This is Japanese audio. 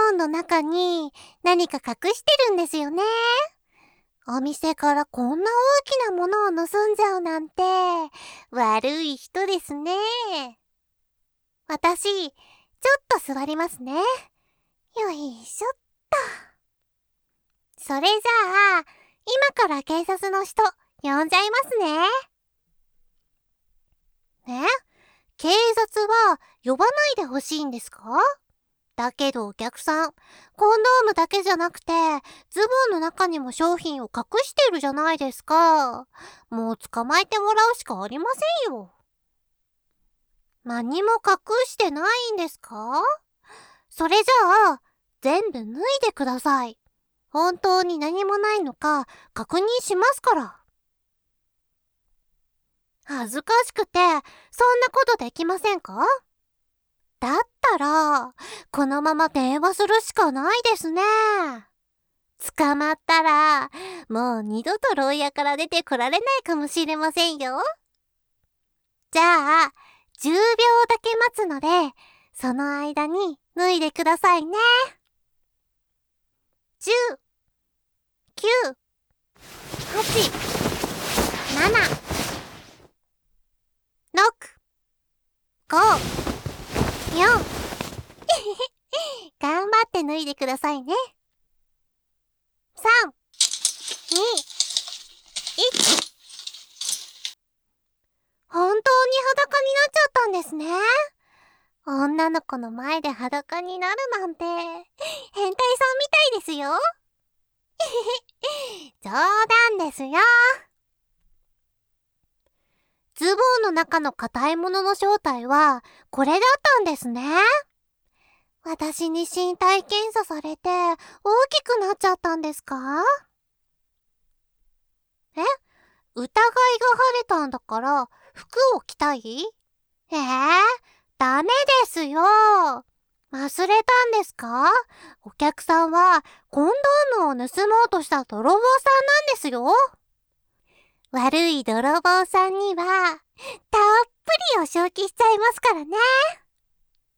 ンの中に何か隠してるんですよね。お店からこんな大きなものを盗んじゃうなんて、悪い人ですね。私、ちょっと座りますね。よいしょっと。それじゃあ、今から警察の人、呼んじゃいますね。警察は呼ばないでほしいんですか？だけどお客さん、コンドームだけじゃなくて、ズボンの中にも商品を隠してるじゃないですか。もう捕まえてもらうしかありませんよ。何も隠してないんですか？それじゃあ、全部脱いでください。本当に何もないのか確認しますから。恥ずかしくて、そんなことできませんか？だったら、このまま電話するしかないですね。捕まったら、もう二度と牢屋から出てこられないかもしれませんよ。じゃあ、10秒だけ待つので、その間に脱いでくださいね。10、9、8、7、6、5、4。頑張って脱いでくださいね。3、2、1。本当に裸になっちゃったんですね。女の子の前で裸になるなんて、変態さんみたいですよ。冗談ですよ。ズボンの中の硬いものの正体は、これだったんですね。私に身体検査されて、大きくなっちゃったんですか？疑いが晴れたんだから、服を着たい？ダメですよ。忘れたんですか？お客さんはコンドームを盗もうとした泥棒さんなんですよ。悪い泥棒さんにはたっぷりお仕置きしちゃいますからね。